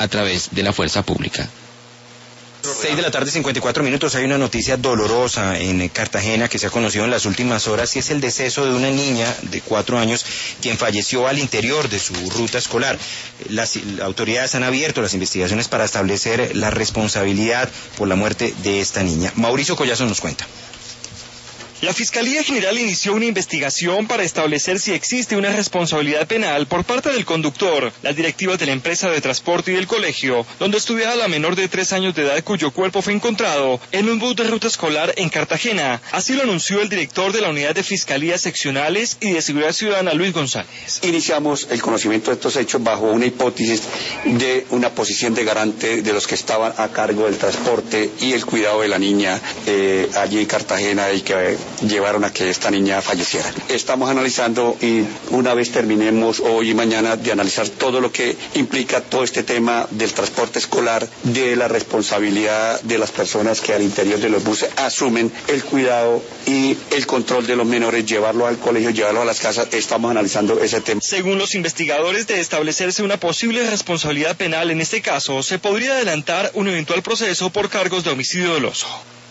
a través de la fuerza pública. 6 de la tarde, 54 minutos. Hay una noticia dolorosa en Cartagena que se ha conocido en las últimas horas y es el deceso de una niña de 4 años quien falleció al interior de su ruta escolar. Las autoridades han abierto las investigaciones para establecer la responsabilidad por la muerte de esta niña. Mauricio Collazo nos cuenta. La Fiscalía General inició una investigación para establecer si existe una responsabilidad penal por parte del conductor, las directivas de la empresa de transporte y del colegio, donde estudiaba la menor de 3 años de edad cuyo cuerpo fue encontrado en un bus de ruta escolar en Cartagena. Así lo anunció el director de la Unidad de Fiscalías Seccionales y de Seguridad Ciudadana, Luis González. Iniciamos el conocimiento de estos hechos bajo una hipótesis de una posición de garante de los que estaban a cargo del transporte y el cuidado de la niña allí en Cartagena y que llevaron a que esta niña falleciera. Estamos analizando y una vez terminemos hoy y mañana de analizar todo lo que implica todo este tema del transporte escolar, de la responsabilidad de las personas que al interior de los buses asumen el cuidado y el control de los menores, llevarlo al colegio, llevarlo a las casas. Estamos analizando ese tema. Según los investigadores, de establecerse una posible responsabilidad penal en este caso, se podría adelantar un eventual proceso por cargos de homicidio doloso.